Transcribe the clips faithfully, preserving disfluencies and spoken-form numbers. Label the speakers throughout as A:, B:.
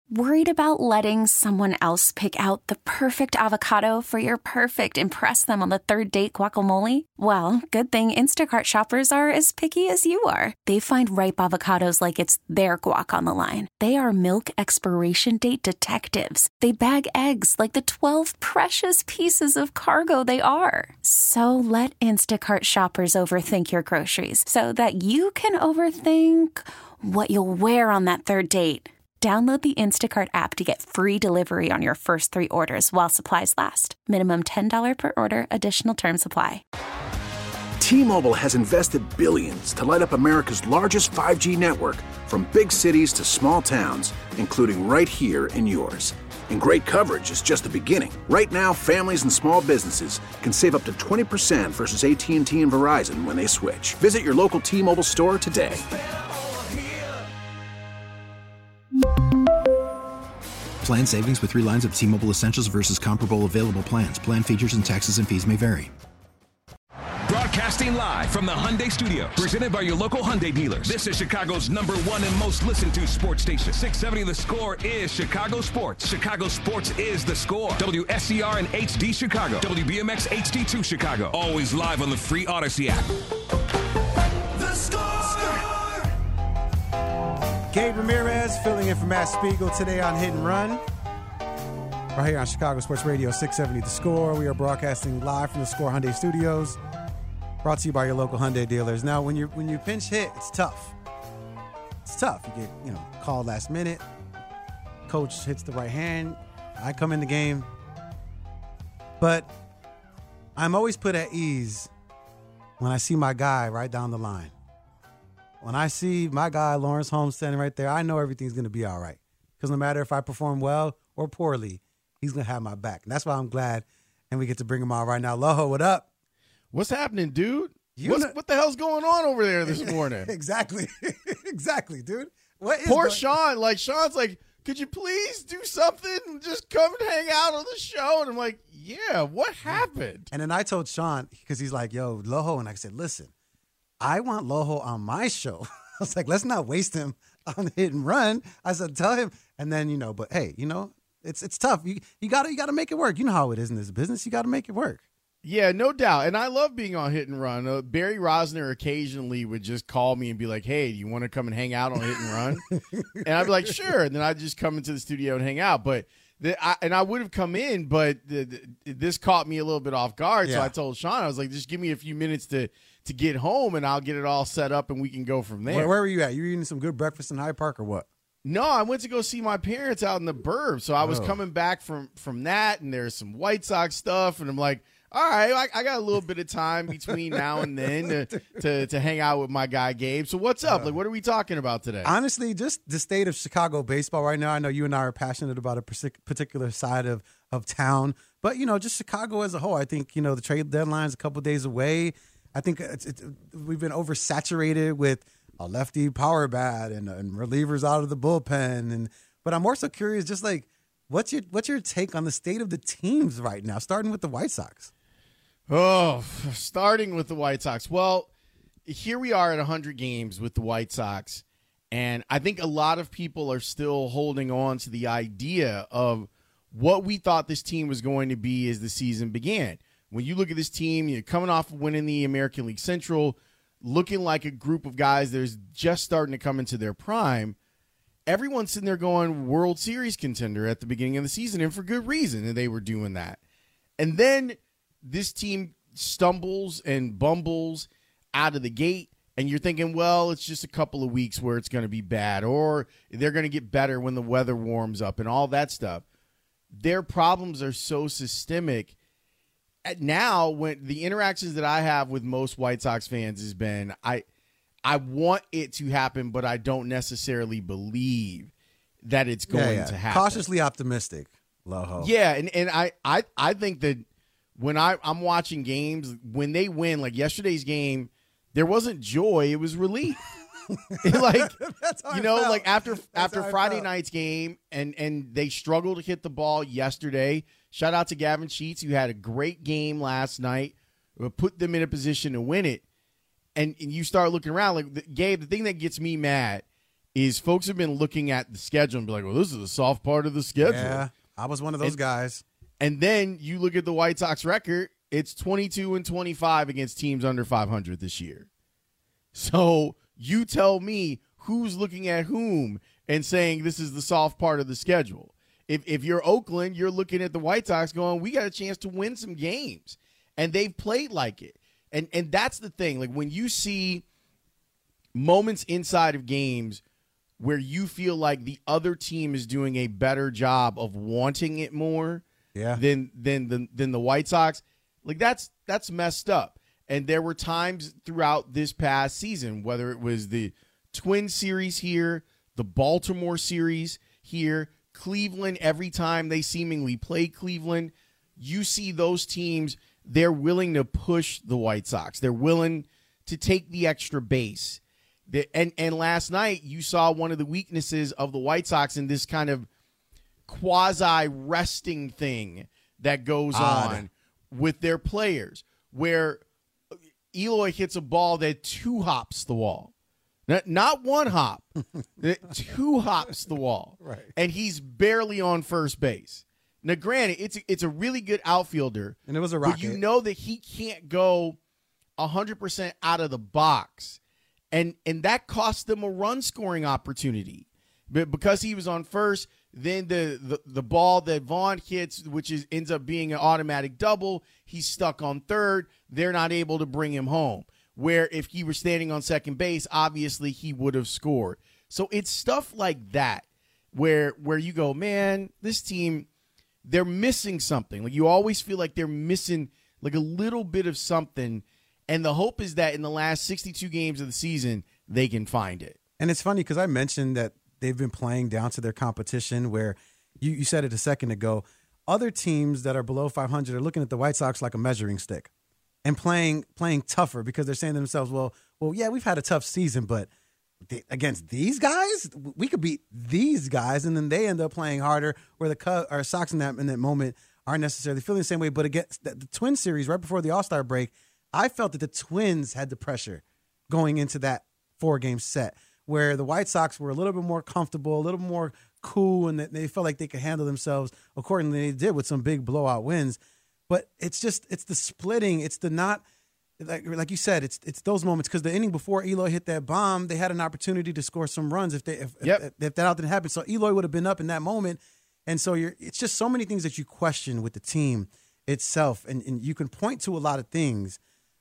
A: Worried about letting someone else pick out the perfect avocado for your perfect impress them on the third date guacamole? Well, good thing Instacart shoppers are as picky as you are. They find ripe avocados like it's their guac on the line. They are milk expiration date detectives. They bag eggs like the twelve precious pieces of cargo they are. So let Instacart shoppers overthink your groceries so that you can overthink what you'll wear on that third date. Download the Instacart app to get free delivery on your first three orders while supplies last. Minimum ten dollars per order. Additional terms apply.
B: T-Mobile has invested billions to light up America's largest five G network, from big cities to small towns, including right here in yours. And great coverage is just the beginning. Right now, families and small businesses can save up to twenty percent versus A T and T and Verizon when they switch. Visit your local T-Mobile store today.
C: Plan savings with three lines of T-Mobile Essentials versus comparable available plans. Plan features and taxes and fees may vary.
D: Broadcasting live from the Hyundai Studios, presented by your local Hyundai dealers. This is Chicago's number one and most listened to sports station. six seventy The Score is Chicago Sports. Chicago Sports is The Score. W S C R and H D Chicago. W B M X H D two Chicago. Always live on the free Odyssey app.
E: The Score!
F: Gabe Ramirez filling in for Matt Spiegel today on Hit and Run. Right here on Chicago Sports Radio six seventy The Score. We are broadcasting live from the Score Hyundai Studios. Brought to you by your local Hyundai dealers. Now, when you when you pinch hit, it's tough. It's tough. You get, you know, called last minute. Coach hits the right hand. I come in the game. But I'm always put at ease when I see my guy right down the line. When I see my guy, Lawrence Holmes, standing right there, I know everything's going to be all right. Because no matter if I perform well or poorly, he's going to have my back. And that's why I'm glad, and we get to bring him on right now. Loho, what up?
G: What's happening, dude?
F: You
G: What's,
F: know-
G: what the hell's going on over there this morning?
F: exactly. exactly, dude. What is
G: Poor
F: going-
G: Sean. Like, Sean's like, could you please do something and just come and hang out on the show? And I'm like, yeah, what happened?
F: And then I told Sean, because he's like, yo, Loho. And I said, listen, I want Loho on my show. I was like, let's not waste him on Hit and Run. I said, tell him. And then, you know, but hey, you know, it's it's tough. You you gotta you gotta make it work. You know how it is in this business. You gotta make it work.
G: Yeah, no doubt. And I love being on Hit and Run. Uh, Barry Rosner occasionally would just call me and be like, hey, do you want to come and hang out on Hit and Run? And I'd be like, sure. And then I'd just come into the studio and hang out. But the, I, and I would have come in, but the, the, this caught me a little bit off guard.
F: Yeah.
G: So I told Sean, I was like, just give me a few minutes to to get home, and I'll get it all set up, and we can go from there.
F: Where, where were you at? You were eating some good breakfast in Hyde Park or what?
G: No, I went to go see my parents out in the burbs. So I was
F: Oh.
G: coming back from from that, and there's some White Sox stuff, and I'm like, all right, I, I got a little bit of time between now and then to, to to hang out with my guy Gabe. So what's up? Like, what are we talking about today?
F: Honestly, just the state of Chicago baseball right now. I know you and I are passionate about a partic- particular side of, of town, but, you know, just Chicago as a whole. I think, you know, the trade deadline's a couple days away. I think it's, it's, we've been oversaturated with a lefty power bat and, and relievers out of the bullpen. And but I'm more so curious, just like, what's your what's your take on the state of the teams right now, starting with the White Sox?
G: Oh, starting with the White Sox. Well, here we are at one hundred games with the White Sox, and I think a lot of people are still holding on to the idea of what we thought this team was going to be as the season began. When you look at this team, you're coming off of winning the American League Central, looking like a group of guys that is just starting to come into their prime. Everyone's sitting there going World Series contender at the beginning of the season, and for good reason, and they were doing that. And then this team stumbles and bumbles out of the gate, and you're thinking, well, it's just a couple of weeks where it's going to be bad, or they're going to get better when the weather warms up and all that stuff. Their problems are so systemic. Now, when the interactions that I have with most White Sox fans has been, I I want it to happen, but I don't necessarily believe that it's going
F: yeah, yeah.
G: to happen.
F: Cautiously optimistic, Loho.
G: Yeah, and, and I, I, I think that when I, I'm watching games, when they win, like yesterday's game, there wasn't joy, it was relief. like,
F: That's how
G: you
F: I
G: know,
F: felt.
G: like after
F: That's
G: after
F: how I
G: Friday
F: felt.
G: night's game, and, and they struggled to hit the ball yesterday. Shout out to Gavin Sheets, who had a great game last night, put them in a position to win it. And, and you start looking around, like, the, Gabe, the thing that gets me mad is folks have been looking at the schedule and be like, well, this is a soft part of the schedule.
F: Yeah, I was one of those
G: and,
F: guys.
G: And then you look at the White Sox record, it's twenty-two and twenty-five against teams under five hundred this year. So you tell me who's looking at whom and saying this is the soft part of the schedule. If if you're Oakland, you're looking at the White Sox going, we got a chance to win some games. And they've played like it. And and that's the thing. Like when you see moments inside of games where you feel like the other team is doing a better job of wanting it more
F: yeah.
G: than than the than the White Sox, like that's that's messed up. And there were times throughout this past season, whether it was the Twin series here, the Baltimore series here, Cleveland, every time they seemingly play Cleveland, you see those teams, they're willing to push the White Sox. They're willing to take the extra base. And and last night, you saw one of the weaknesses of the White Sox in this kind of quasi-resting thing that goes
F: Odd.
G: on with their players, where Eloy hits a ball that two hops the wall. Not, not one hop, two hops the wall.
F: Right.
G: And he's barely on first base. Now, granted, it's a, it's a really good outfielder.
F: And it was a rocket.
G: But you know that he can't go one hundred percent out of the box. And and that cost them a run-scoring opportunity. But because he was on first, then the, the, the ball that Vaughn hits, which is ends up being an automatic double, he's stuck on third. They're not able to bring him home. Where if he were standing on second base, obviously he would have scored. So it's stuff like that where where you go, man, this team, they're missing something. Like you always feel like they're missing like a little bit of something. And the hope is that in the last sixty-two games of the season, they can find it.
F: And it's funny because I mentioned that they've been playing down to their competition where you, you said it a second ago. Other teams that are below five hundred are looking at the White Sox like a measuring stick and playing playing tougher because they're saying to themselves, well, well, yeah, we've had a tough season, but they, against these guys, we could beat these guys. And then they end up playing harder where the Cubs or Sox in that, in that moment aren't necessarily feeling the same way. But against the, the Twin series right before the All-Star break, I felt that the Twins had the pressure going into that four-game set where the White Sox were a little bit more comfortable, a little more cool, and they felt like they could handle themselves accordingly. They did with some big blowout wins. But it's just it's the splitting. It's the not like like you said. It's it's those moments because the inning before Eloy hit that bomb, they had an opportunity to score some runs if they if,
G: yep.
F: if, if that out didn't happen. So Eloy would have been up in that moment, and so you're. It's just so many things that you question with the team itself, and, and you can point to a lot of things.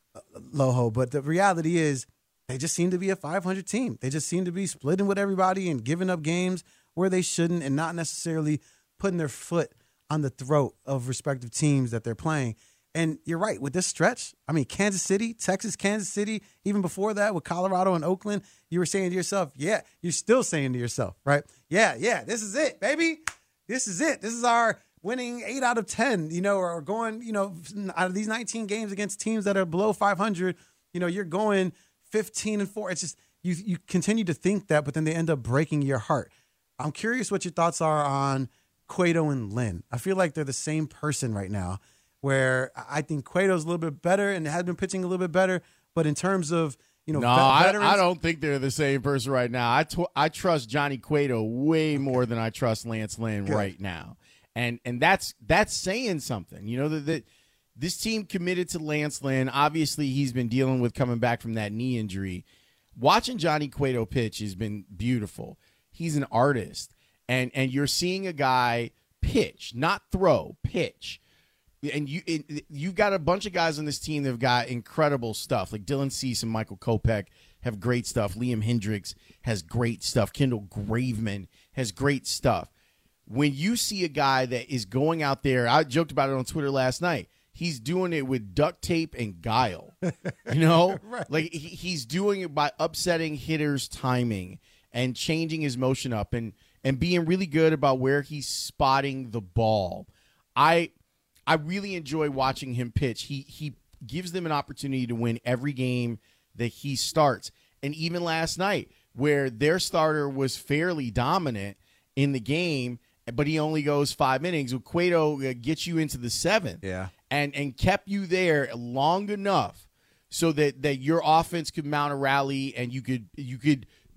F: Loho, but the reality is they just seem to be a five hundred team. They just seem to be splitting with everybody and giving up games where they shouldn't and not necessarily putting their foot on the throat of respective teams that they're playing. And you're right, with this stretch, I mean, Kansas City, Texas, Kansas City, even before that with Colorado and Oakland, you were saying to yourself, yeah, you're still saying to yourself, right? Yeah, yeah, this is it, baby. This is it. This is our winning eight out of ten, you know, or going, you know, out of these nineteen games against teams that are below five hundred, you know, you're going fifteen and four. It's just, you you continue to think that, but then they end up breaking your heart. I'm curious what your thoughts are on Cueto and Lynn. I feel like they're the same person right now, where I think Cueto's a little bit better and has been pitching a little bit better, but in terms of, you know,
G: no,
F: vet-
G: I, I don't think they're the same person right now. I, tw- I trust Johnny Cueto way more than I trust Lance Lynn
F: Good.
G: right now. And and that's that's saying something. You know, that, that this team committed to Lance Lynn. Obviously, he's been dealing with coming back from that knee injury. Watching Johnny Cueto pitch has been beautiful. He's an artist. And and you're seeing a guy pitch, not throw, pitch. And you it, you've got a bunch of guys on this team that have got incredible stuff. Like Dylan Cease and Michael Kopech have great stuff. Liam Hendricks has great stuff. Kendall Graveman has great stuff. When you see a guy that is going out there, I joked about it on Twitter last night. He's doing it with duct tape and guile, you know,
F: right.
G: Like he, he's doing it by upsetting hitters' timing and changing his motion up and, and being really good about where he's spotting the ball. I, I really enjoy watching him pitch. He, he gives them an opportunity to win every game that he starts. And even last night where their starter was fairly dominant in the game, but he only goes five innings. Cueto gets you into the seventh,
F: yeah,
G: and and kept you there long enough so that, that your offense could mount a rally and you could you could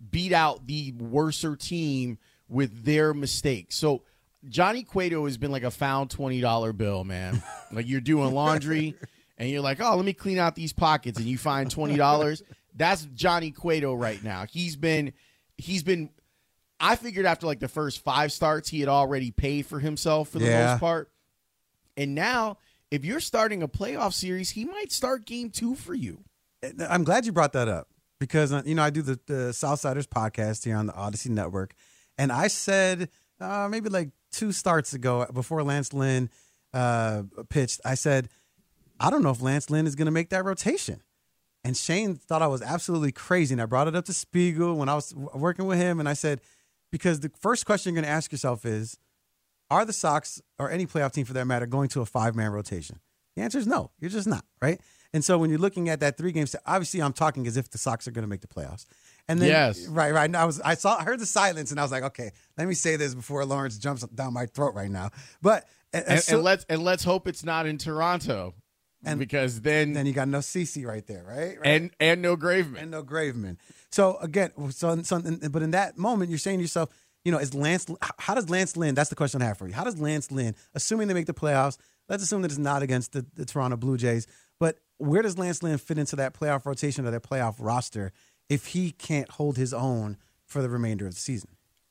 G: beat out the worser team with their mistakes. So Johnny Cueto has been like a found twenty dollar bill, man. Like you're doing laundry and you're like, oh, let me clean out these pockets, and you find twenty dollars. That's Johnny Cueto right now. He's been, he's been, I figured after like the first five starts, he had already paid for himself for the
F: Yeah.
G: most part. And now, if you're starting a playoff series, he might start game two for you.
F: I'm glad you brought that up because, uh, you know, I do the, the Southsiders podcast here on the Odyssey Network. And I said uh, maybe like two starts ago before Lance Lynn uh, pitched, I said, I don't know if Lance Lynn is going to make that rotation. And Shane thought I was absolutely crazy. And I brought it up to Spiegel when I was working with him. And I said, because the first question you're going to ask yourself is, are the Sox, or any playoff team for that matter, going to a five-man rotation? The answer is no. You're just not, right? And so when you're looking at that three games, obviously I'm talking as if the Sox are going to make the playoffs. And then,
G: yes.
F: Right, right. I was, I saw, I heard the silence, and I was like, okay, let me say this before Lawrence jumps down my throat right now. But
G: and, and,
F: so,
G: and let's and let's hope it's not in Toronto,
F: and
G: because then
F: then you got no CeCe right there, right? right?
G: and and no Graveman
F: and no Graveman. So again, so, so but in that moment, you're saying to yourself, you know, is Lance? How does Lance Lynn? That's the question I have for you. How does Lance Lynn, assuming they make the playoffs, let's assume that it's not against the, the Toronto Blue Jays, but where does Lance Lynn fit into that playoff rotation or that playoff roster if he can't hold his own for the remainder of the season?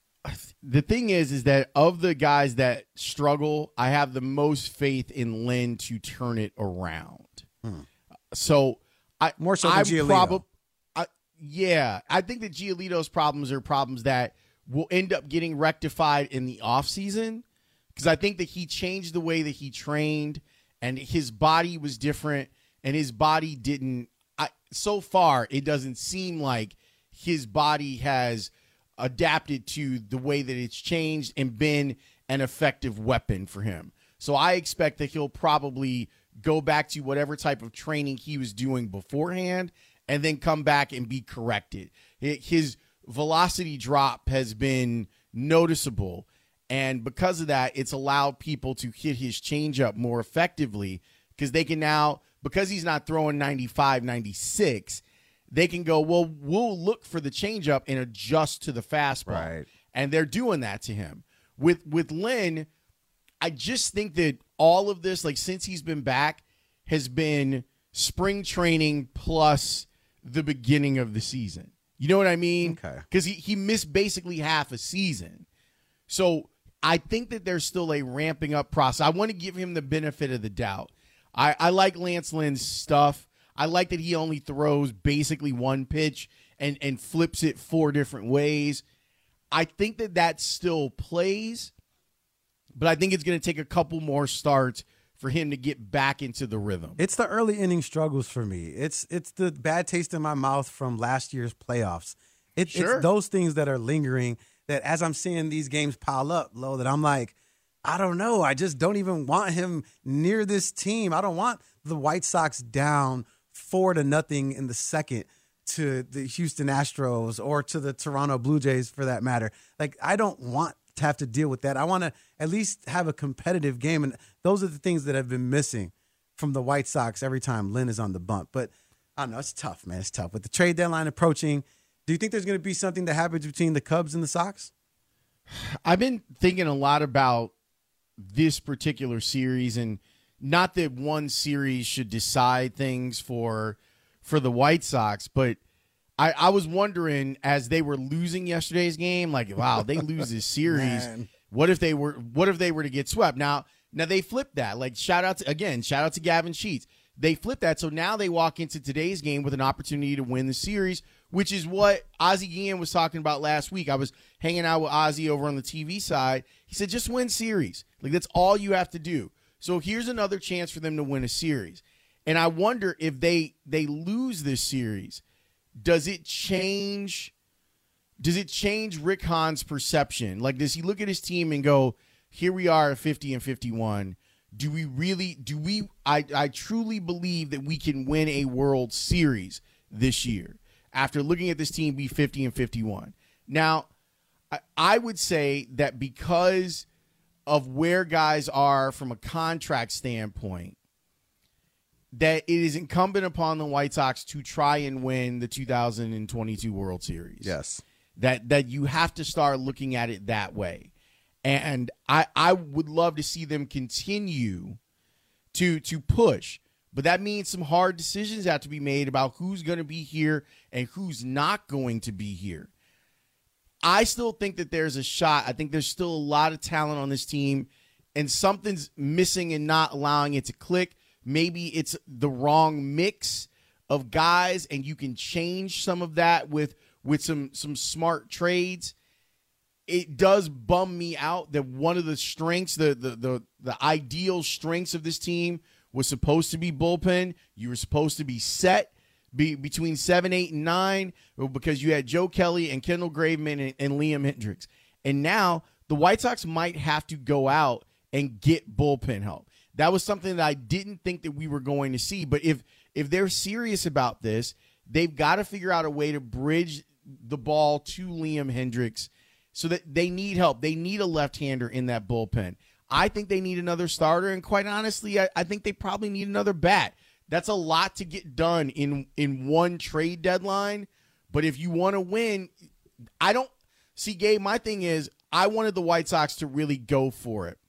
G: The thing is, is that of the guys that struggle, I have the most faith in Lynn to turn it around. Hmm. So I
F: more so than
G: I'm
F: Giolito.
G: Prob- I, yeah, I think that Giolito's problems are problems that will end up getting rectified in the offseason, because I think that he changed the way that he trained, and his body was different, and his body didn't I, so far it doesn't seem like his body has adapted to the way that it's changed and been an effective weapon for him. So I expect that he'll probably go back to whatever type of training he was doing beforehand and then come back and be corrected. His velocity drop has been noticeable, and because of that, it's allowed people to hit his changeup more effectively, because they can now, because he's not throwing ninety-five, ninety-six, they can go, well, we'll look for the changeup and adjust to the fastball.
F: Right.
G: And they're doing that to him. With with Lynn, I just think that all of this, like since he's been back, has been spring training plus the beginning of the season. You know what I mean?
F: Okay.
G: Because he, he missed basically half a season. So I think that there's still a ramping up process. I want to give him the benefit of the doubt. I, I like Lance Lynn's stuff. I like that he only throws basically one pitch and, and flips it four different ways. I think that that still plays, but I think it's going to take a couple more starts for him to get back into the rhythm.
F: It's the early inning struggles for me. It's it's the bad taste in my mouth from last year's playoffs. It,
G: Sure.
F: It's those things that are lingering that as I'm seeing these games pile up, Lo, that I'm like, I don't know. I just don't even want him near this team. I don't want the White Sox down four to nothing in the second to the Houston Astros or to the Toronto Blue Jays for that matter. Like, I don't want to have to deal with that. I want to at least have a competitive game. And those are the things that have been missing from the White Sox every time Lynn is on the bump. But I don't know. It's tough, man. It's tough. With the trade deadline approaching, do you think there's going to be something that happens between the Cubs and the Sox?
G: I've been thinking a lot about this particular series, and not that one series should decide things for for the White Sox, but I, I was wondering as they were losing yesterday's game, like, wow, they lose this series. What if they were what if they were to get swept? Now now they flipped that. Like, shout out to again, shout out to Gavin Sheets. They flipped that, so now they walk into today's game with an opportunity to win the series, which is what Ozzie Guillen was talking about last week. I was hanging out with Ozzie over on the T V side. He said, just win series. Like, that's all you have to do. So here's another chance for them to win a series. And I wonder if they they lose this series, does it change does it change Rick Hahn's perception? Like, does he look at his team and go, here we are at fifty and fifty-one. Do we really do we I, I truly believe that we can win a World Series this year after looking at this team be fifty and fifty-one? Now, I, I would say that because of where guys are from a contract standpoint, that it is incumbent upon the White Sox to try and win the two thousand twenty-two World Series.
F: Yes.
G: that that you have to start looking at it that way. And I I would love to see them continue to to push. But that means some hard decisions have to be made about who's going to be here and who's not going to be here. I still think that there's a shot. I think there's still a lot of talent on this team, and something's missing and not allowing it to click. Maybe it's the wrong mix of guys, and you can change some of that with with some some smart trades. It does bum me out that one of the strengths, the the the, the ideal strengths of this team was supposed to be bullpen. You were supposed to be set be between seven, eight, and nine because you had Joe Kelly and Kendall Graveman and, and Liam Hendricks. And now the White Sox might have to go out and get bullpen help. That was something that I didn't think that we were going to see. But if if they're serious about this, they've got to figure out a way to bridge the ball to Liam Hendricks so that they need help. They need a left-hander in that bullpen. I think they need another starter, and quite honestly, I, I think they probably need another bat. That's a lot to get done in, in one trade deadline. But if you want to win, I don't – see, Gabe, my thing is I wanted the White Sox to really go for it.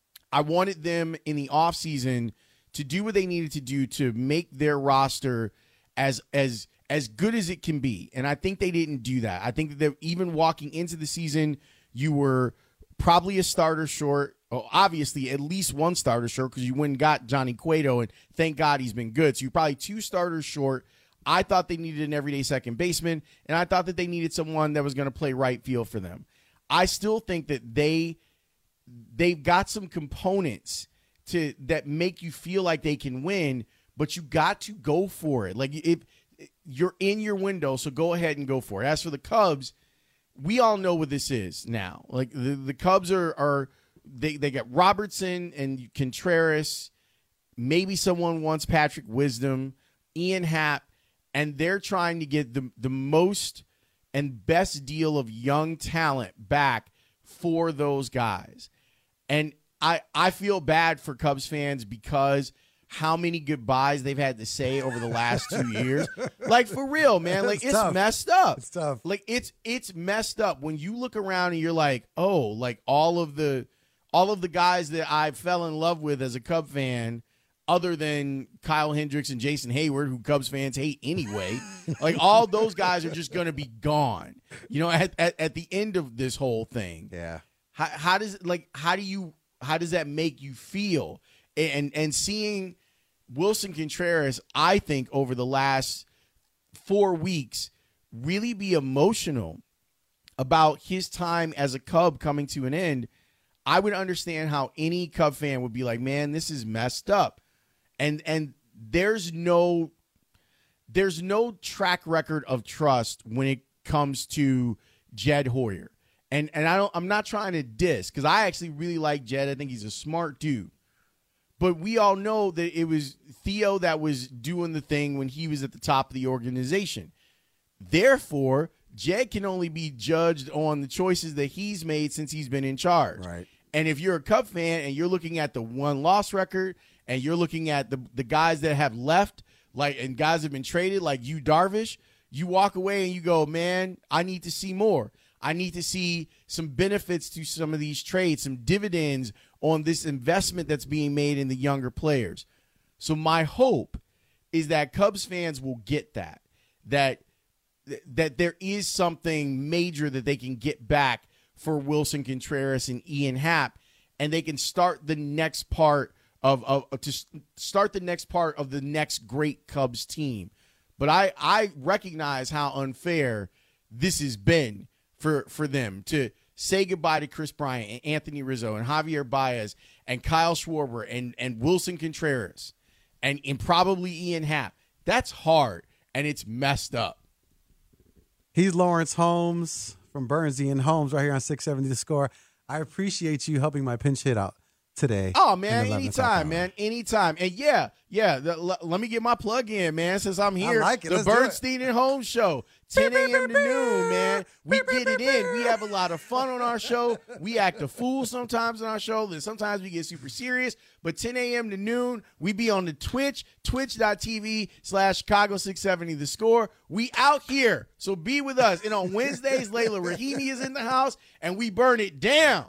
G: I wanted them in the offseason to do what they needed to do to make their roster as as as good as it can be. And I think they didn't do that. I think that even walking into the season, you were probably a starter short. Well, obviously, at least one starter short because you went and got Johnny Cueto, and thank God he's been good. So you're probably two starters short. I thought they needed an everyday second baseman, and I thought that they needed someone that was going to play right field for them. I still think that they they've got some components to that make you feel like they can win, but you got to go for it. Like if you're in your window, so go ahead and go for it. As for the Cubs, we all know what this is now. Like the, the Cubs are are they they got Robertson and Contreras. Maybe someone wants Patrick Wisdom, Ian Happ, and they're trying to get the the most and best deal of young talent back for those guys. And I I feel bad for Cubs fans because how many goodbyes they've had to say over the last two years. Like, for real, man. Like, it's, it's messed up.
F: It's tough.
G: Like, it's it's messed up when you look around and you're like, oh, like all of the all of the guys that I fell in love with as a Cub fan, other than Kyle Hendricks and Jason Hayward, who Cubs fans hate anyway, like all those guys are just going to be gone, you know, at, at, at the end of this whole thing.
F: Yeah.
G: How, how does like how do you how does that make you feel? And and seeing Wilson Contreras, I think over the last four weeks, really be emotional about his time as a Cub coming to an end, I would understand how any Cub fan would be like, man, this is messed up. And and there's no there's no track record of trust when it comes to Jed Hoyer. And and I don't I'm not trying to diss because I actually really like Jed. I think he's a smart dude. But we all know that it was Theo that was doing the thing when he was at the top of the organization. Therefore, Jed can only be judged on the choices that he's made since he's been in charge.
F: Right.
G: And if you're a Cub fan and you're looking at the one-loss record and you're looking at the, the guys that have left, like and guys have been traded, like Yu Darvish, you walk away and you go, man, I need to see more. I need to see some benefits to some of these trades, some dividends on this investment that's being made in the younger players. So my hope is that Cubs fans will get that, that, that there is something major that they can get back for Wilson Contreras and Ian Happ, and they can start the next part of, of, of to start the next part of the next great Cubs team. But I, I recognize how unfair this has been for, for them to say goodbye to Chris Bryant and Anthony Rizzo and Javier Baez and Kyle Schwarber and, and Wilson Contreras and, and probably Ian Happ. That's hard, and it's messed up.
F: He's Lawrence Holmes from Burnsie and Holmes right here on six seventy The Score. I appreciate you helping my pinch hit out today.
G: Oh, man, anytime, man, anytime. And, yeah, yeah, the, l- let me get my plug in, man, since I'm here.
F: I like it.
G: The
F: Let's do
G: Bernstein and Holmes Show, ten a.m. to noon, man. We get it in. We have a lot of fun on our show. We act a fool sometimes on our show. Then sometimes we get super serious. But ten a.m. to noon, we be on the Twitch, twitch.tv slash Chicago six seventy The Score. We out here, so be with us. And on Wednesdays, Layla Rahimi is in the house, and we burn it down.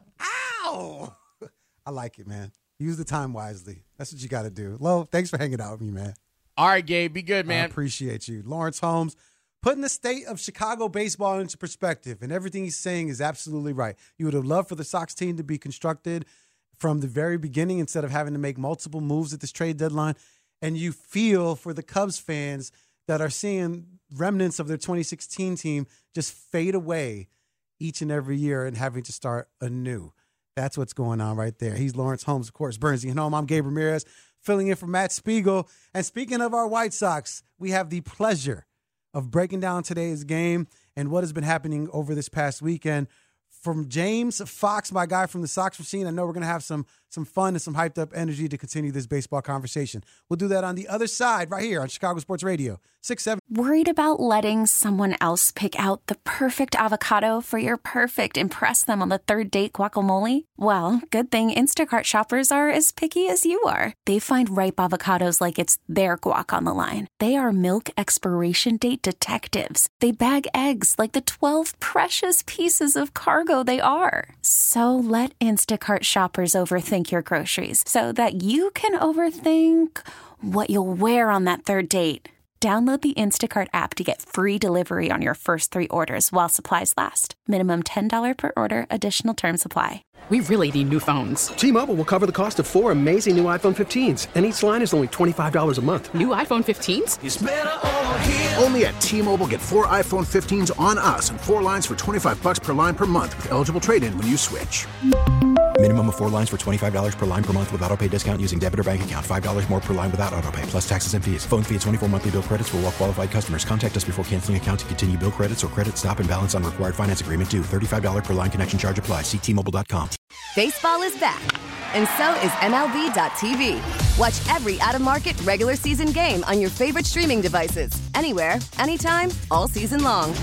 F: Ow! I like it, man. Use the time wisely. That's what you got to do. Lo, thanks for hanging out with me, man.
G: All right, Gabe, be good, man.
F: I appreciate you. Lawrence Holmes, putting the state of Chicago baseball into perspective, and everything he's saying is absolutely right. You would have loved for the Sox team to be constructed from the very beginning instead of having to make multiple moves at this trade deadline, and you feel for the Cubs fans that are seeing remnants of their twenty sixteen team just fade away each and every year and having to start anew. That's what's going on right there. He's Lawrence Holmes, of course, Bernstein and Holmes. I'm Gabe Ramirez, filling in for Matt Spiegel. And speaking of our White Sox, we have the pleasure of breaking down today's game and what has been happening over this past weekend. From James Fox, my guy from the Sox Machine, I know we're going to have some some fun and some hyped up energy to continue this baseball conversation. We'll do that on the other side right here on Chicago Sports Radio, six seventy.
A: Worried about letting someone else pick out the perfect avocado for your perfect impress them on the third date guacamole? Well, good thing Instacart shoppers are as picky as you are. They find ripe avocados like it's their guac on the line. They are milk expiration date detectives. They bag eggs like the twelve precious pieces of cargo they are. So let Instacart shoppers overthink your groceries so that you can overthink what you'll wear on that third date. Download the Instacart app to get free delivery on your first three orders while supplies last. Minimum ten dollars per order. Additional terms apply.
H: We really need new phones.
I: T-Mobile will cover the cost of four amazing new iPhone fifteens, and each line is only twenty-five dollars a month.
H: New iPhone fifteens?
E: It's better over here.
B: Only at T-Mobile, get four iPhone fifteens on us and four lines for twenty-five bucks per line per month with eligible trade-in when you switch.
C: Minimum of four lines for twenty-five dollars per line per month with autopay discount using debit or bank account. five dollars more per line without autopay, plus taxes and fees. Phone fee at twenty-four monthly bill credits for well-qualified customers. Contact us before canceling account to continue bill credits or credit stop and balance on required finance agreement due. thirty-five dollars per line connection charge applies. See T Mobile dot com.
J: Baseball is back, and so is M L B dot T V. Watch every out-of-market regular season game on your favorite streaming devices. Anywhere, anytime, all season long.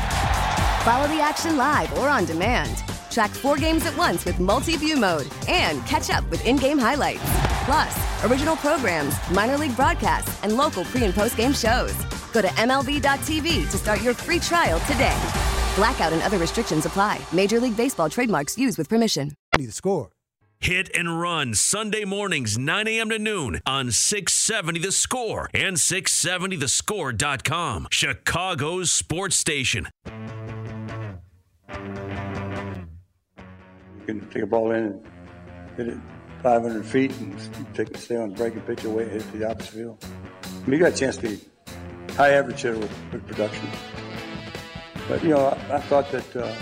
J: Follow the action live or on demand. Track four games at once with multi-view mode and catch up with in-game highlights. Plus, original programs, minor league broadcasts, and local pre- and post-game shows. Go to M L B dot T V to start your free trial today. Blackout and other restrictions apply. Major League Baseball trademarks used with permission.
F: The Score.
K: Hit and Run, Sunday mornings, nine a.m. to noon on six seventy The Score and six seventy the score dot com, Chicago's sports station.
L: You can take a ball in and hit it five hundred feet and take stay on breaking pitch away, hit it to the opposite field. I mean, you got a chance to be high average hitter with good production. But, you know, I, I thought that, uh,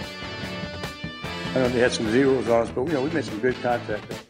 L: I know they had some zeros on us, but, you know, we made some good contact there.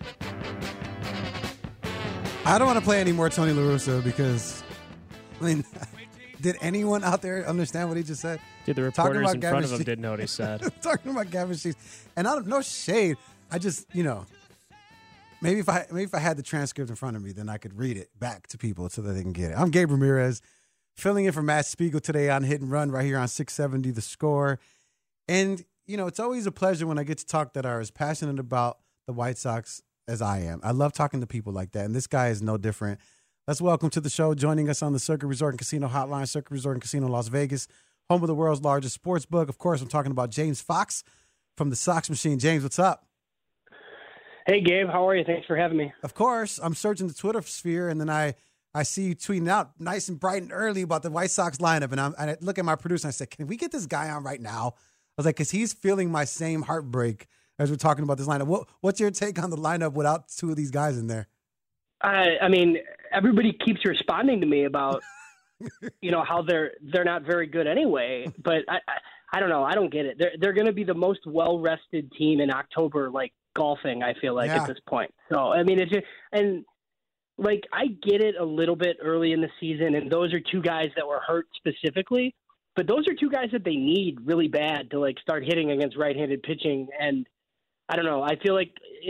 F: I don't want to play any more Tony La Russa because, I mean, did anyone out there understand what he just said?
M: Dude, the reporters in front of him didn't know what he said.
F: Talking about Gavin Sheets. And I don't, no shade. I just, you know, maybe if I maybe if I had the transcript in front of me, then I could read it back to people so that they can get it. I'm Gabe Ramirez, filling in for Matt Spiegel today on Hit and Run right here on six seventy The Score. And, you know, it's always a pleasure when I get to talk that are as passionate about the White Sox as I am. I love talking to people like that, and this guy is no different. Let's welcome to the show, joining us on the Circuit Resort and Casino Hotline, Circuit Resort and Casino Las Vegas, home of the world's largest sports book. Of course, I'm talking about James Fox from the Sox Machine. James, what's up?
N: Hey, Gabe. How are you? Thanks for having me.
F: Of course. I'm searching the Twitter sphere, and then I, I see you tweeting out nice and bright and early about the White Sox lineup, and, I'm, and I look at my producer, and I said, can we get this guy on right now? I was like, because he's feeling my same heartbreak as we're talking about this lineup. What, what's your take on the lineup without two of these guys in there?
N: I, I mean, everybody keeps responding to me about, you know, how they're they're not very good anyway. But I, I, I don't know. I don't get it. They're they're going to be the most well-rested team in October, like golfing. I feel like yeah. at this point. So I mean, it's just, and like I get it a little bit early in the season, and those are two guys that were hurt specifically. But those are two guys that they need really bad to like start hitting against right-handed pitching. And I don't know. I feel like it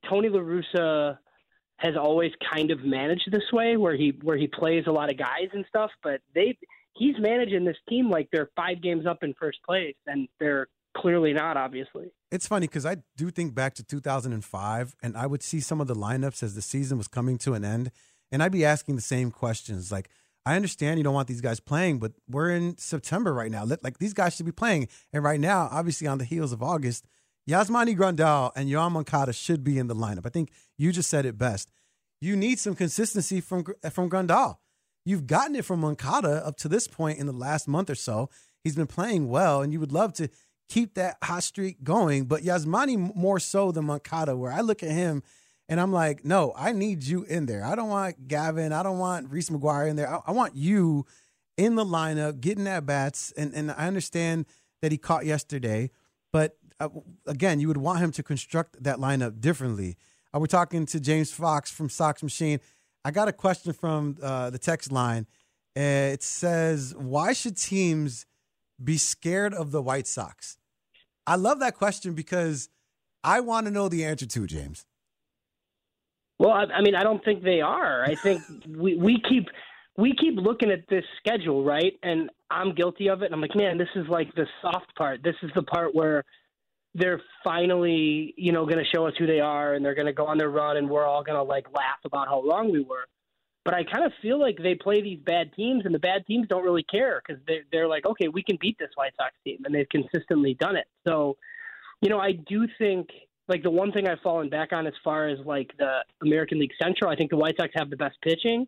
N: Tony La Russa has always kind of managed this way, where he where he plays a lot of guys and stuff. But they he's managing this team like they're five games up in first place, and they're clearly not, obviously.
F: It's funny because I do think back to two thousand five, and I would see some of the lineups as the season was coming to an end, and I'd be asking the same questions. Like, I understand you don't want these guys playing, but we're in September right now. Like, these guys should be playing. And right now, obviously on the heels of August, Yasmani Grandal and Yoan Moncada should be in the lineup. I think you just said it best. You need some consistency from from Grandal. You've gotten it from Moncada up to this point in the last month or so. He's been playing well, and you would love to keep that hot streak going. But Yasmani more so than Moncada, where I look at him and I'm like, no, I need you in there. I don't want Gavin. I don't want Reese McGuire in there. I, I want you in the lineup, getting at bats. And, and I understand that he caught yesterday, but uh, again, you would want him to construct that lineup differently. Uh, we're talking to James Fox from Sox Machine. I got a question from uh, the text line. Uh, it says, why should teams be scared of the White Sox? I love that question because I want to know the answer to, James.
N: Well, I, I mean, I don't think they are. I think we, we keep we keep looking at this schedule, right? And I'm guilty of it. And I'm like, man, this is like the soft part. This is the part where they're finally, you know, going to show us who they are, and they're going to go on their run, and we're all going to like laugh about how wrong we were. But I kind of feel like they play these bad teams, and the bad teams don't really care because they're, they're like, okay, we can beat this White Sox team, and they've consistently done it. So, you know, I do think, like, the one thing I've fallen back on as far as, like, the American League Central, I think the White Sox have the best pitching.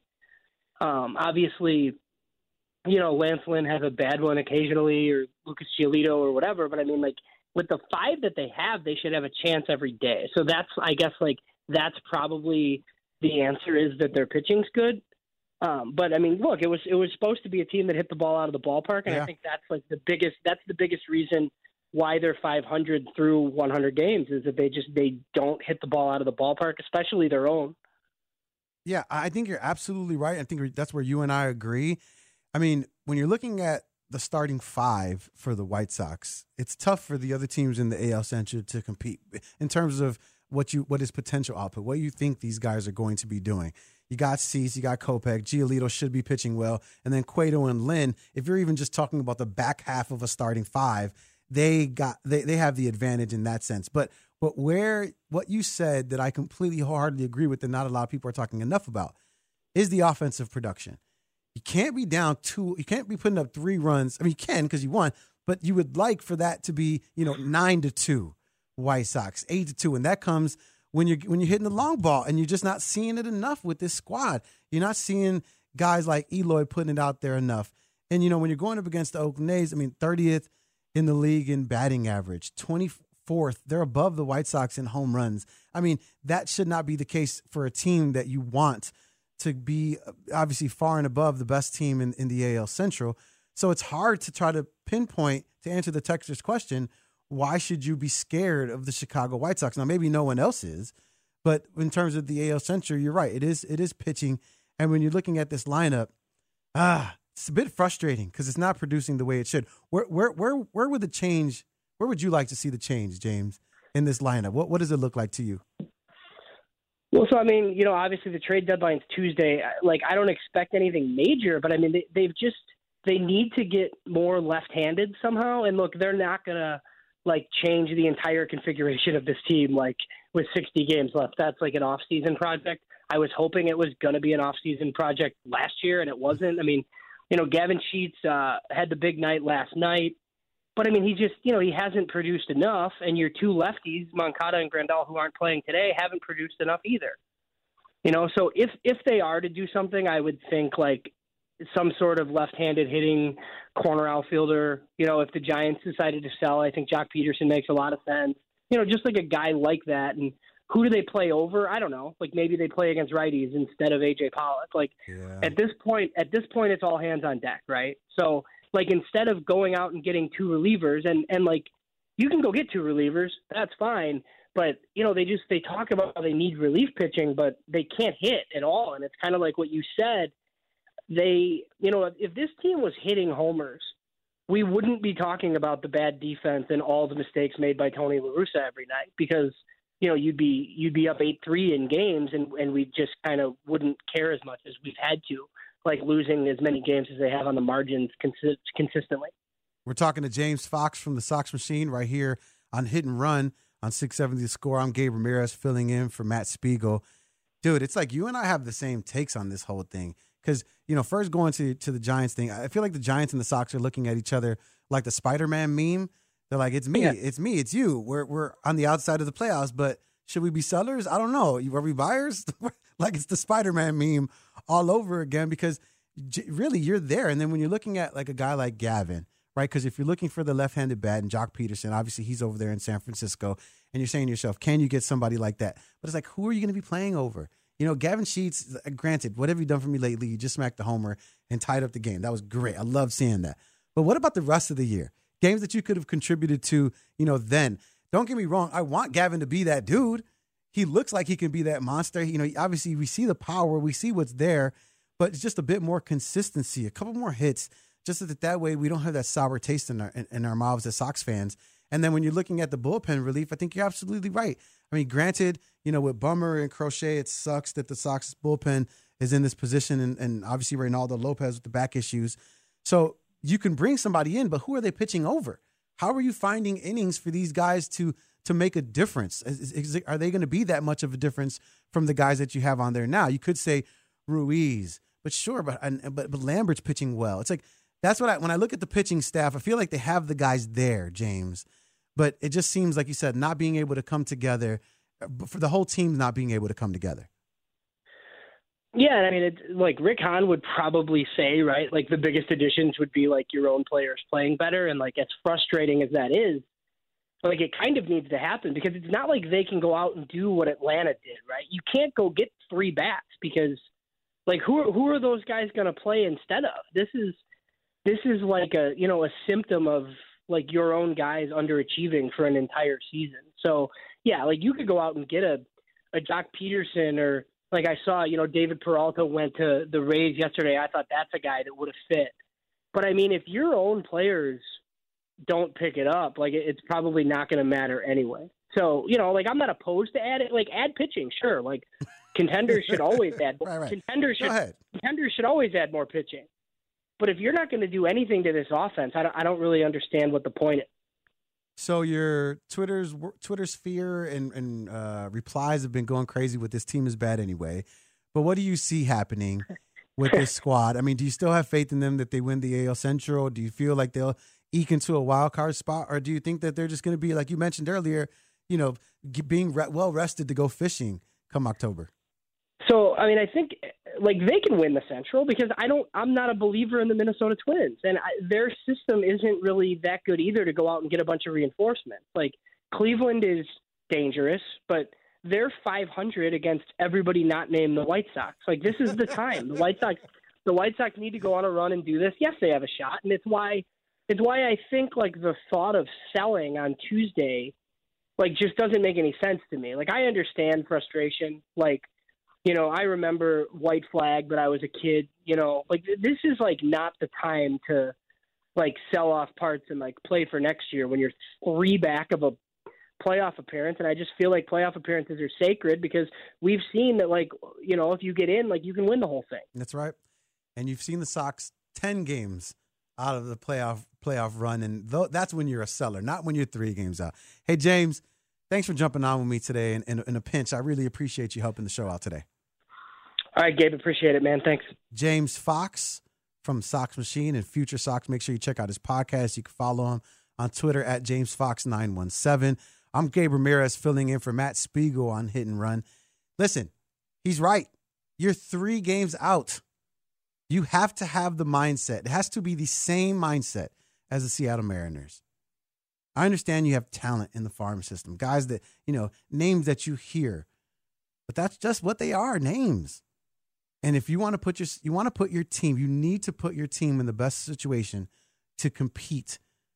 N: Um, obviously, you know, Lance Lynn has a bad one occasionally, or Lucas Giolito or whatever, but, I mean, like, with the five that they have, they should have a chance every day. So that's, I guess, like, that's probably – the answer is that their pitching's good. Um, but I mean, look, it was it was supposed to be a team that hit the ball out of the ballpark, and yeah. I think that's like the biggest that's the biggest reason why they're five hundred through one hundred games is that they just they don't hit the ball out of the ballpark, especially their own.
F: Yeah, I think you're absolutely right. I think that's where you and I agree. I mean, when you're looking at the starting five for the White Sox, it's tough for the other teams in the A L Central to compete in terms of what you what is potential output, what you think these guys are going to be doing. You got Cease, you got Kopech, Giolito should be pitching well, and then Cueto and Lynn, if you're even just talking about the back half of a starting five, they got they, they have the advantage in that sense. But but where what you said that I completely wholeheartedly agree with and not a lot of people are talking enough about is the offensive production. You can't be down two, you can't be putting up three runs. I mean, you can because you won, but you would like for that to be, you know, nine to two. White Sox, eight to two, and that comes when you're when you're hitting the long ball, and you're just not seeing it enough with this squad. You're not seeing guys like Eloy putting it out there enough. And you know, when you're going up against the Oakland A's, I mean, thirtieth in the league in batting average, twenty-fourth, they're above the White Sox in home runs. I mean, that should not be the case for a team that you want to be obviously far and above the best team in, in the A L Central. So it's hard to try to pinpoint to answer the texter's question. Why should you be scared of the Chicago White Sox? Now, maybe no one else is, but in terms of the A L Central, you're right. It is it is pitching. And when you're looking at this lineup, ah, it's a bit frustrating because it's not producing the way it should. Where where where where would the change, where would you like to see the change, James, in this lineup? What what does it look like to you?
N: Well, so, I mean, you know, obviously the trade deadline's Tuesday. Like, I don't expect anything major, but I mean, they, they've just, they need to get more left-handed somehow. And look, they're not going to, like, change the entire configuration of this team, like, with sixty games left. That's like an off-season project. I was hoping it was going to be an off-season project last year, and it wasn't. I mean, you know, Gavin Sheets uh, had the big night last night, but, I mean, he just, you know, he hasn't produced enough, and your two lefties, Moncada and Grandal, who aren't playing today, haven't produced enough either. You know, so if, if they are to do something, I would think, like, some sort of left-handed hitting corner outfielder. You know, if the Giants decided to sell, I think Jock Peterson makes a lot of sense. You know, just like a guy like that. And who do they play over? I don't know. Like, maybe they play against righties instead of A J Pollock. Like, yeah. at this point, at this point, it's all hands on deck, right? So, like, instead of going out and getting two relievers, and, and like, you can go get two relievers, that's fine. But, you know, they just, they talk about how they need relief pitching, but they can't hit at all. And it's kind of like what you said. They, you know, if this team was hitting homers, we wouldn't be talking about the bad defense and all the mistakes made by Tony La Russa every night because you know, you'd be you'd be up eight three in games, and, and we just kind of wouldn't care as much as we've had to, like losing as many games as they have on the margins consi- consistently.
F: We're talking to James Fox from the Sox Machine right here on Hit and Run on six seventy The Score. I'm Gabe Ramirez filling in for Matt Spiegel. Dude, it's like you and I have the same takes on this whole thing. Because, you know, first going to, to the Giants thing, I feel like the Giants and the Sox are looking at each other like the Spider-Man meme. They're like, it's me, yeah. it's me, it's you. We're we're on the outside of the playoffs, but should we be sellers? I don't know. Are we buyers? Like it's the Spider-Man meme all over again because really you're there. And then when you're looking at like a guy like Gavin, right? Because if you're looking for the left-handed bat and Jock Peterson, obviously he's over there in San Francisco, and you're saying to yourself, can you get somebody like that? But it's like, who are you going to be playing over? You know, Gavin Sheets, granted, what have you done for me lately? You just smacked the homer and tied up the game. That was great. I love seeing that. But what about the rest of the year? Games that you could have contributed to, you know, then. Don't get me wrong. I want Gavin to be that dude. He looks like he can be that monster. You know, obviously we see the power. We see what's there. But it's just a bit more consistency, a couple more hits, just so that that way we don't have that sour taste in our, in, in our mouths as Sox fans. And then when you're looking at the bullpen relief, I think you're absolutely right. I mean, granted, you know, with Bummer and Crochet, it sucks that the Sox bullpen is in this position, and, and obviously Reynaldo Lopez with the back issues. So you can bring somebody in, but who are they pitching over? How are you finding innings for these guys to to make a difference? Is, is, are they going to be that much of a difference from the guys that you have on there now? You could say Ruiz, but sure, but and, but, but Lambert's pitching well. It's like that's what I when I look at the pitching staff, I feel like they have the guys there, James. But it just seems like you said, not being able to come together, for the whole team not being able to come together.
N: Yeah, I mean, it, like Rick Hahn would probably say, right, like the biggest additions would be like your own players playing better. And like as frustrating as that is, like it kind of needs to happen because it's not like they can go out and do what Atlanta did, right? You can't go get three bats because like who are, who are those guys going to play instead of? This is this is like a, you know, a symptom of like your own guys underachieving for an entire season. So yeah, like you could go out and get a, a Jock Peterson or like I saw, you know, David Peralta went to the Rays yesterday. I thought that's a guy that would have fit. But I mean, if your own players don't pick it up, like it's probably not going to matter anyway. So, you know, like I'm not opposed to add it, like add pitching. Sure. Like contenders should always add,
F: right, right.
N: contenders should, contenders should always add more pitching. But if you're not going to do anything to this offense, I don't, I don't really understand what the point is.
F: So your Twitter's Twitter sphere and, and uh, replies have been going crazy with this team is bad anyway. But what do you see happening with this squad? I mean, do you still have faith in them that they win the A L Central? Do you feel like they'll eke into a wild card spot? Or do you think that they're just going to be, like you mentioned earlier, you know, being re- well rested to go fishing come October?
N: So, I mean, I think like they can win the Central because I don't, I'm not a believer in the Minnesota Twins, and I, their system isn't really that good either to go out and get a bunch of reinforcements. Like Cleveland is dangerous, but they're five hundred against everybody not named the White Sox. Like this is the time. The White Sox, the White Sox need to go on a run and do this. Yes, they have a shot, and it's why, it's why I think like the thought of selling on Tuesday, like just doesn't make any sense to me. Like I understand frustration, like. You know, I remember White Flag, but I was a kid, you know, like this is like not the time to like sell off parts and like play for next year when you're three back of a playoff appearance. And I just feel like playoff appearances are sacred because we've seen that, like, you know, if you get in, like you can win the whole thing.
F: That's right. And you've seen the Sox ten games out of the playoff playoff run. And th- that's when you're a seller, not when you're three games out. Hey, James, thanks for jumping on with me today in, in, in a pinch. I really appreciate you helping the show out today.
N: All right, Gabe, appreciate it, man. Thanks.
F: James Fox from Sox Machine and Future Sox. Make sure you check out his podcast. You can follow him on Twitter at James Fox nine one seven. I'm Gabe Ramirez filling in for Matt Spiegel on Hit and Run. Listen, he's right. You're three games out. You have to have the mindset. It has to be the same mindset as the Seattle Mariners. I understand you have talent in the farm system, guys that, you know, names that you hear, but that's just what they are, names. And if you want to put your you want to put your team, you need to put your team in the best situation to compete,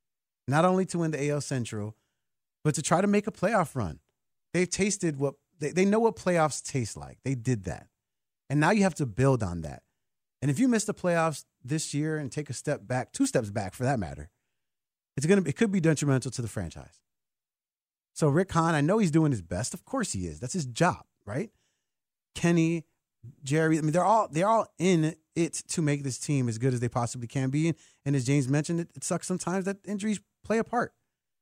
F: not only to win the A L Central, but to try to make a playoff run. They've tasted what they, they know what playoffs taste like. They did that. And now you have to build on that. And if you miss the playoffs this year and take a step back, two steps back for that matter, it's gonna it could be detrimental to the franchise. So Rick Hahn, I know he's doing his best. Of course he is. That's his job, right? Kenny, Jerry, I mean, they're all they're all in it to make this team as good as they possibly can be. And, and as James mentioned, it, it sucks sometimes that injuries play a part.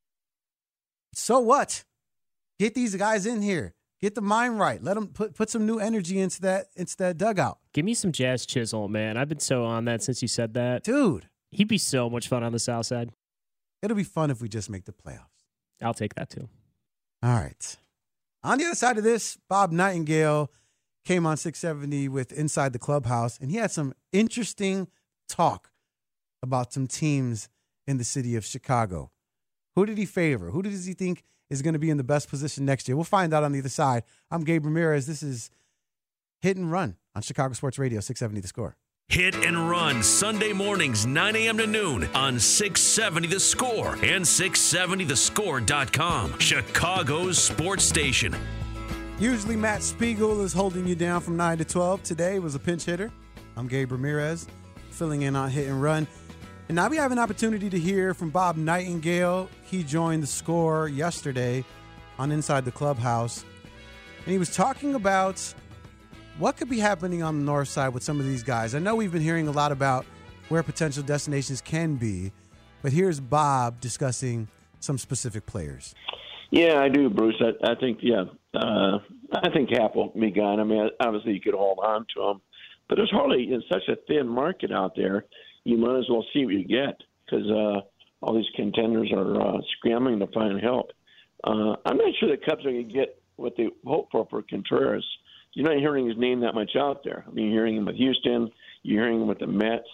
F: So what? Get these guys in here. Get the mind right. Let them put put some new energy into that into that dugout.
M: Give me some Jazz Chisholm, man. I've been so on that since you said that.
F: Dude.
M: He'd be so much fun on the South Side.
F: It'll be fun if we just make the playoffs.
M: I'll take that too.
F: All right. On the other side of this, Bob Nightingale came on six seventy with Inside the Clubhouse, and he had some interesting talk about some teams in the city of Chicago. Who did he favor? Who does he think is going to be in the best position next year? We'll find out on the other side. I'm Gabe Ramirez. This is Hit and Run on Chicago Sports Radio, six seventy The Score.
K: Hit and Run, Sunday mornings, nine a.m. to noon on six seventy The Score and six seventy the score dot com, Chicago's sports station.
F: Usually Matt Spiegel is holding you down from nine to twelve. Today was a pinch hitter. I'm Gabe Ramirez, filling in on Hit and Run. And now we have an opportunity to hear from Bob Nightingale. He joined The Score yesterday on Inside the Clubhouse. And he was talking about what could be happening on the north side with some of these guys. I know we've been hearing a lot about where potential destinations can be, but here's Bob discussing some specific players.
O: Yeah, I do, Bruce. I, I think, yeah, uh, I think Hap will be gone. I mean, obviously you could hold on to him, but there's hardly in such a thin market out there. You might as well see what you get because uh, all these contenders are uh, scrambling to find help. Uh, I'm not sure the Cubs are going to get what they hope for for Contreras. You're not hearing his name that much out there. I mean, you're hearing him with Houston. You're hearing him with the Mets.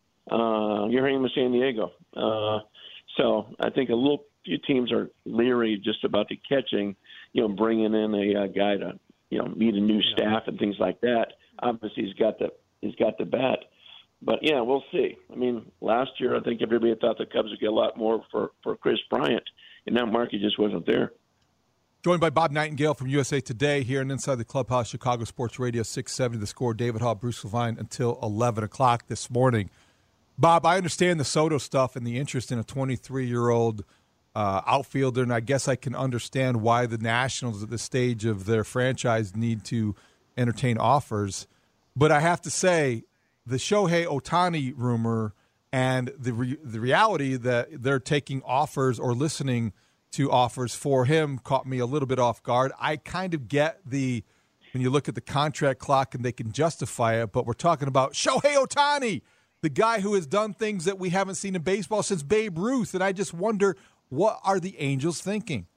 O: Uh, you're hearing him with San Diego. Uh, so I think a little few teams are leery just about the catching, you know, bringing in a uh, guy to, you know, meet a new staff and things like that. Obviously, he's got the he's got the bat. But, yeah, we'll see. I mean, last year I think everybody thought the Cubs would get a lot more for, for Chris Bryant, and that market just wasn't there.
P: Joined by Bob Nightingale from U S A Today here and Inside the Clubhouse, Chicago Sports Radio, six seventy The Score. David Hall, Bruce Levine until eleven o'clock this morning. Bob, I understand the Soto stuff and the interest in a twenty-three-year-old uh, outfielder, and I guess I can understand why the Nationals at this stage of their franchise need to entertain offers. But I have to say, the Shohei Ohtani rumor and the re- the reality that they're taking offers or listening to offers for him caught me a little bit off guard. I kind of get the when you look at the contract clock and they can justify it, but we're talking about Shohei Ohtani, the guy who has done things that we haven't seen in baseball since Babe Ruth, and I just wonder, what are the Angels thinking?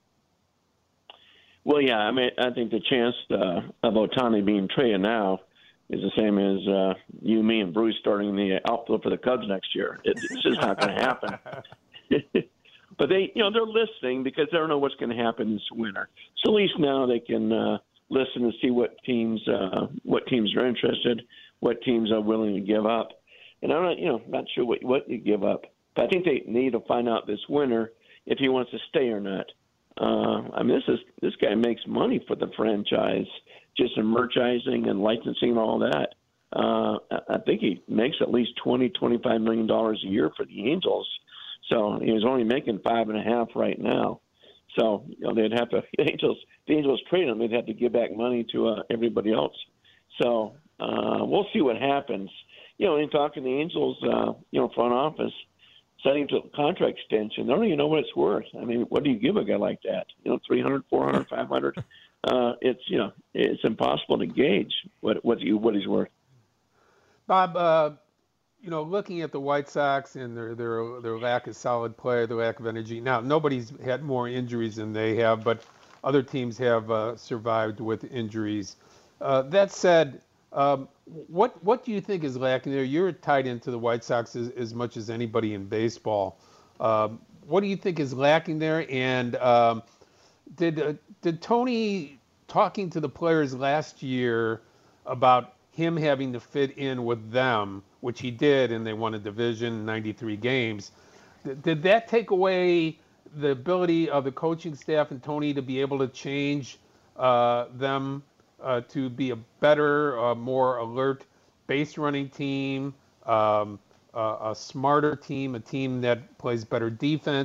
O: Well, yeah, I mean, I think the chance uh, of Ohtani being traded now is the same as uh, you, me, and Bruce starting the outfield for the Cubs next year. It, it's just not going to happen. But they, you know, they're listening because they don't know what's going to happen this winter. So at least now they can uh, listen and see what teams, uh, what teams are interested, what teams are willing to give up. And I'm not, you know, not sure what what you give up. But I think they need to find out this winter if he wants to stay or not. Uh, I mean, this is this guy makes money for the franchise, just in merchandising and licensing and all that. Uh, I think he makes at least twenty, twenty-five million dollars a year for the Angels. So he's only making five and a half right now. So you know they'd have to the Angels the Angels trade him. They'd have to give back money to uh, everybody else. So uh, we'll see what happens. You know, in talking to the Angels, uh, you know, front office, setting to a contract extension, they don't even know what it's worth. I mean, what do you give a guy like that? You know, three hundred, four hundred, five hundred. Uh, it's you know, it's impossible to gauge what what you what he's worth.
Q: Bob, uh, you know, looking at the White Sox and their their their lack of solid play, their lack of energy. Now, nobody's had more injuries than they have, but other teams have uh, survived with injuries. Uh, that said, um, what what do you think is lacking there? You're tied into the White Sox as, as much as anybody in baseball. Um, what do you think is lacking there? And um, did uh, did Tony, talking to the players last year about him having to fit in with them, which he did, and they won a division, ninety-three games. Did that take away the ability of the coaching staff and Tony to be able to change uh, them uh, to be a better, uh, more alert base running team, um, uh, a smarter team, a team that plays better defense?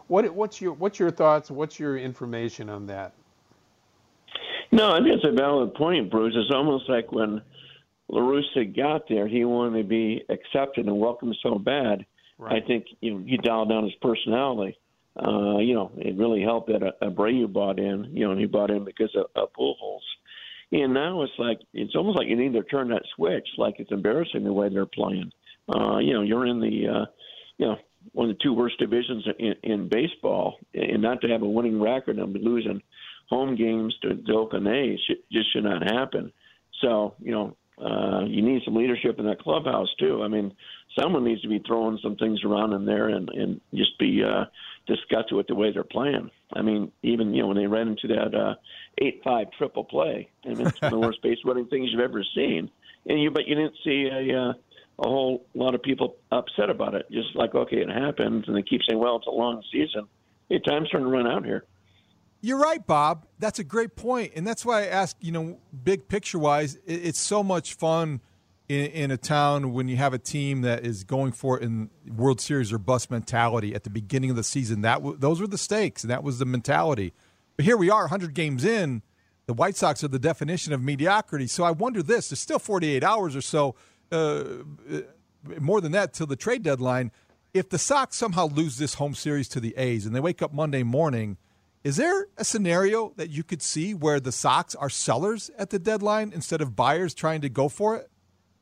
Q: What what's your what's your thoughts? What's your information on that?
O: No, I think it's a valid point, Bruce. It's almost like when La Russa got there, he wanted to be accepted and welcomed so bad. Right. I think you know he dialed down his personality. Uh, you know, it really helped that uh, Abreu bought in. You know, and he bought in because of, of Pujols. And now it's like it's almost like you need to turn that switch. Like it's embarrassing the way they're playing. Uh, you know, you're in the uh, you know one of the two worst divisions in, in baseball, and not to have a winning record and be losing home games to, to Oakland A's just should not happen. So you know, uh, you need some leadership in that clubhouse too. I mean, someone needs to be throwing some things around in there and, and just be uh, disgusted with the way they're playing. I mean, even, you know, when they ran into that uh, eight five triple play, I mean, it's one of the worst base running things you've ever seen. And you, but you didn't see a, uh, a whole lot of people upset about it. Just like, okay, it happens. And they keep saying, well, it's a long season. Hey, time's starting to run out here.
P: You're right, Bob. That's a great point. And that's why I ask, you know, big picture-wise, it's so much fun in, in a town when you have a team that is going for it in World Series or bust mentality at the beginning of the season. That w- Those were the stakes, and that was the mentality. But here we are, one hundred games in. The White Sox are the definition of mediocrity. So I wonder this. There's still forty-eight hours or so, uh, more than that, till the trade deadline. If the Sox somehow lose this home series to the A's and they wake up Monday morning, is there a scenario that you could see where the Sox are sellers at the deadline instead of buyers trying to go for it?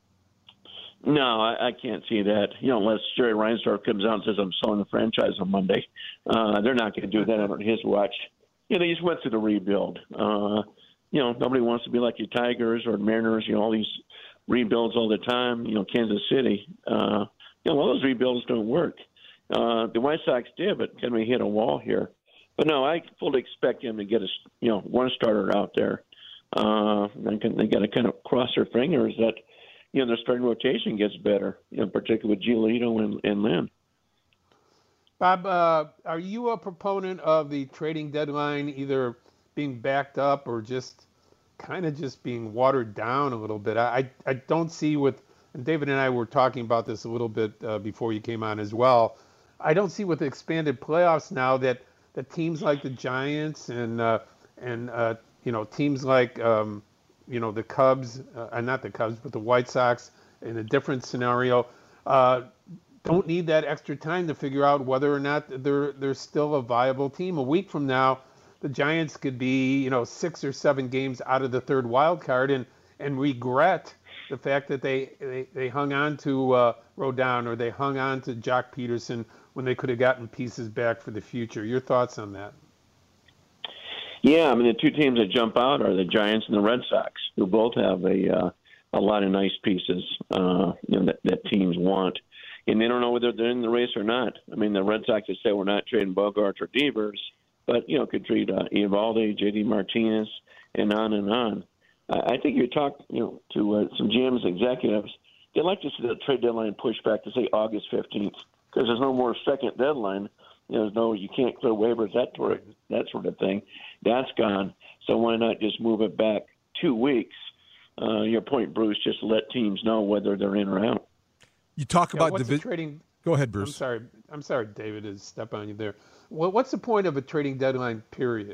O: No, I, I can't see that. You know, unless Jerry Reinsdorf comes out and says, I'm selling the franchise on Monday. Uh, they're not going to do that on his watch. You know, they just went through the rebuild. Uh, you know, nobody wants to be like your Tigers or Mariners, you know, all these rebuilds all the time. You know, Kansas City. Uh, you know, all those rebuilds don't work. Uh, the White Sox did, but can we hit a wall here? But no, I fully expect him to get a, you know, one starter out there. Uh, they, can, they got to kind of cross their fingers that, you know, their starting rotation gets better, you know, particularly with Giolito and, and Lynn.
Q: Bob, uh, are you a proponent of the trading deadline either being backed up or just kind of just being watered down a little bit? I, I don't see with, and David and I were talking about this a little bit uh, before you came on as well. I don't see with the expanded playoffs now that that teams like the Giants and uh, and uh, you know teams like um, you know the Cubs, uh, not the Cubs, but the White Sox in a different scenario, uh, don't need that extra time to figure out whether or not they're they're still a viable team. A week from now, the Giants could be you know six or seven games out of the third wild card and and regret the fact that they they, they hung on to uh, Rodon or they hung on to Jock Peterson when they could have gotten pieces back for the future. Your thoughts on that?
O: Yeah, I mean, the two teams that jump out are the Giants and the Red Sox, who both have a uh, a lot of nice pieces uh, you know, that, that teams want. And they don't know whether they're in the race or not. I mean, the Red Sox have said we're not trading Bogaerts or Devers, but, you know, could trade uh, Eovaldi, J D Martinez, and on and on. Uh, I think you talk, you know, to uh, some G Ms, executives, they'd like to see the trade deadline pushed back to, say, August fifteenth. Because there's no more second deadline. There's no, you can't clear waivers, that sort of, that sort of thing. That's gone. So why not just move it back two weeks? Uh, your point, Bruce, just to let teams know whether they're in or out.
P: You talk
Q: yeah,
P: about
Q: what's
P: divi-
Q: the trading.
P: Go ahead, Bruce.
Q: I'm sorry. I'm sorry, David, to step on you there. Well, what's the point of a trading deadline period?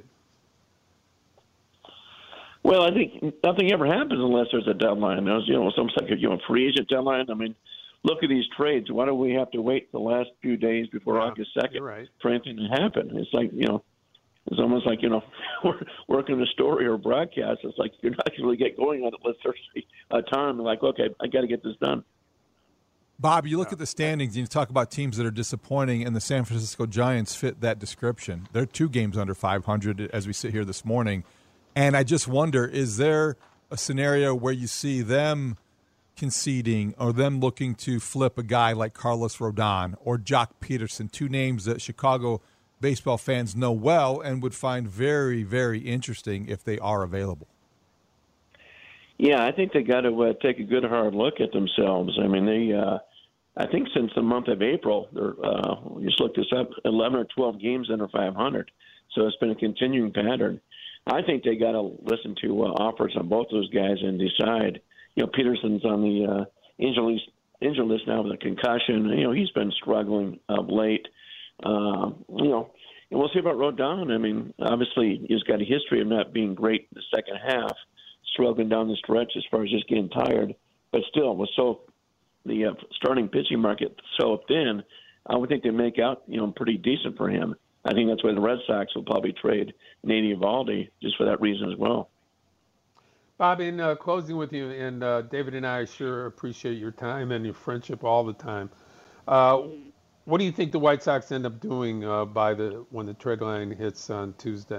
O: Well, I think nothing ever happens unless there's a deadline. There's, you know, it's almost like a you know, free agent deadline. I mean, look at these trades. Why do we have to wait the last few days before yeah, August second
Q: right.
O: for anything to happen? It's like, you know, it's almost like, you know, we're working a story or a broadcast. It's like you're not going to really get going on it unless there's a time like, okay, I got to get this done.
P: Bob, you look yeah. at the standings and you talk about teams that are disappointing, and the San Francisco Giants fit that description. They're two games under five hundred as we sit here this morning. And I just wonder, is there a scenario where you see them conceding or them looking to flip a guy like Carlos Rodon or Jock Peterson, two names that Chicago baseball fans know well and would find very, very interesting if they are available?
O: Yeah, I think they got to uh, take a good hard look at themselves. I mean, they, uh, I think since the month of April, they're, uh, just look this up, eleven or twelve games under five hundred. So it's been a continuing pattern. I think they got to listen to uh, offers on both those guys and decide. You know, Peterson's on the uh, injury list, injury list now with a concussion. You know, he's been struggling of late. Uh, you know, and we'll see about Rodon. I mean, obviously, he's got a history of not being great in the second half, struggling down the stretch as far as just getting tired. But still, with so the uh, starting pitching market so thin, I would think they make out, you know, pretty decent for him. I think that's why the Red Sox will probably trade Nate Eovaldi just for that reason as well.
Q: Bob, in uh, closing with you, and uh, David and I sure appreciate your time and your friendship all the time. Uh, what do you think the White Sox end up doing uh, by the when the trade line hits on Tuesday?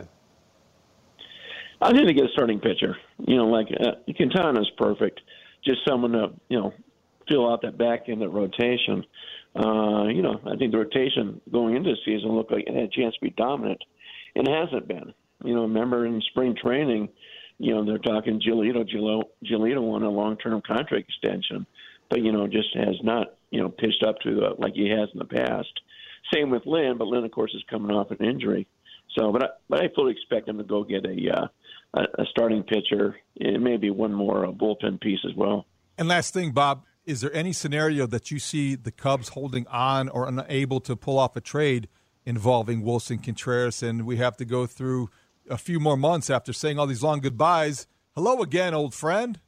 O: I think they get a starting pitcher. You know, like uh, Quintana's perfect. Just someone to, you know, fill out that back end of rotation. Uh, you know, I think the rotation going into the season looked like it had a chance to be dominant, and it hasn't been. You know, remember in spring training, you know, they're talking Giolito. Giolito won a long-term contract extension, but, you know, just has not, you know, pitched up to uh, like he has in the past. Same with Lynn, but Lynn, of course, is coming off an injury. So, but I, but I fully expect him to go get a uh, a, a starting pitcher and maybe one more uh, bullpen piece as well.
P: And last thing, Bob, is there any scenario that you see the Cubs holding on or unable to pull off a trade involving Wilson Contreras, and we have to go through a few more months after saying all these long goodbyes? Hello again, old friend.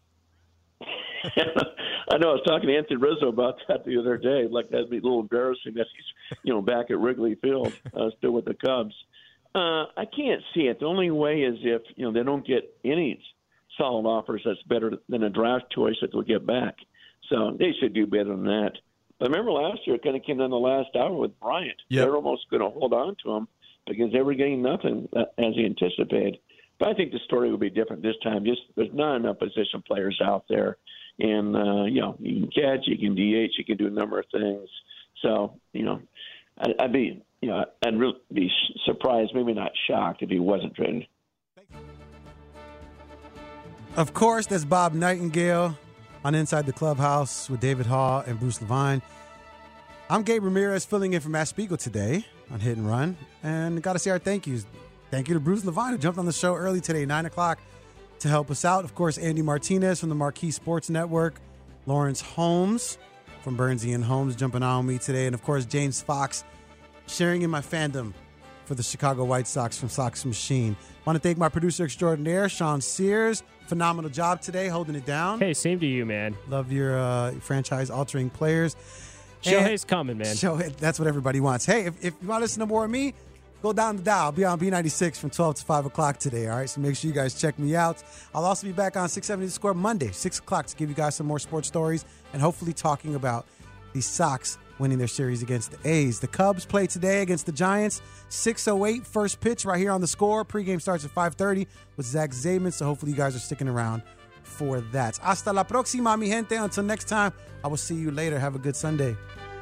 O: I know. I was talking to Anthony Rizzo about that the other day. Like, that'd be a little embarrassing that he's, you know, back at Wrigley Field, uh, still with the Cubs. Uh, I can't see it. The only way is if, you know, they don't get any solid offers that's better than a draft choice that they'll get back. So they should do better than that. But remember last year, it kind of came down the last hour with Bryant.
P: Yep.
O: They're almost going to hold on to him because they were getting nothing as he anticipated. But I think the story will be different this time. Just there's not enough position players out there. And, uh, you know, you can catch, you can D H, you can do a number of things. So, you know, I'd, I'd be, you know, I'd really be surprised, maybe not shocked, if he wasn't traded.
F: Of course, that's Bob Nightingale on Inside the Clubhouse with David Hall and Bruce Levine. I'm Gabe Ramirez filling in for Matt Spiegel today on Hit and Run. And got to say our thank yous. Thank you to Bruce Levine, who jumped on the show early today, nine o'clock, to help us out. Of course, Andy Martinez from the Marquee Sports Network. Lawrence Holmes from Bernsey and Holmes jumping on me today. And, of course, James Fox sharing in my fandom for the Chicago White Sox from Sox Machine. Want to thank my producer extraordinaire, Sean Sears. Phenomenal job today, holding it down.
M: Hey, same to you, man.
F: Love your uh, franchise-altering players.
M: Shohei's coming, man.
F: Shohei, that's what everybody wants. Hey, if, if you want to listen to more of me, go down the dial. I'll be on B ninety-six from twelve to five o'clock today, all right? So make sure you guys check me out. I'll also be back on six seventy The Score Monday, six o'clock, to give you guys some more sports stories and hopefully talking about the Sox winning their series against the A's. The Cubs play today against the Giants. six oh eight first pitch right here on The Score. Pregame starts at five thirty with Zach Zaidman, so hopefully you guys are sticking around for that. Hasta la próxima, mi gente. Until next time, I will see you later. Have a good Sunday.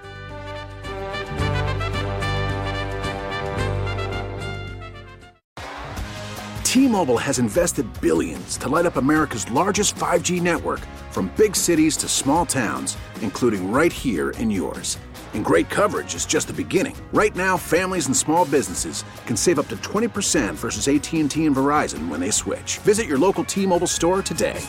B: T-Mobile has invested billions to light up America's largest five G network, from big cities to small towns, including right here in yours. And great coverage is just the beginning. Right now, families and small businesses can save up to twenty percent versus A T and T and Verizon when they switch. Visit your local T-Mobile store today.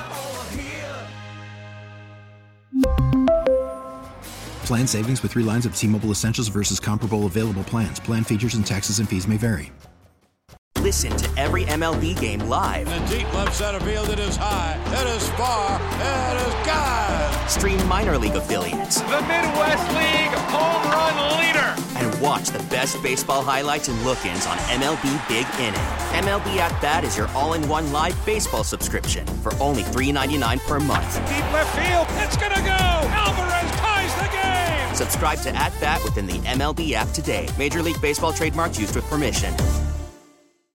C: Plan savings with three lines of T-Mobile Essentials versus comparable available plans. Plan features and taxes and fees may vary.
R: Listen to every M L B game live.
E: In the deep left center field, it is high, it is far, it is gone.
R: Stream minor league affiliates.
E: The Midwest League home run leader.
R: And watch the best baseball highlights and look-ins on M L B Big Inning. M L B At Bat is your all-in-one live baseball subscription for only three dollars and ninety-nine cents per month.
E: Deep left field, it's gonna go. Alvarez ties the game.
R: Subscribe to At Bat within the M L B app today. Major League Baseball trademarks used with permission.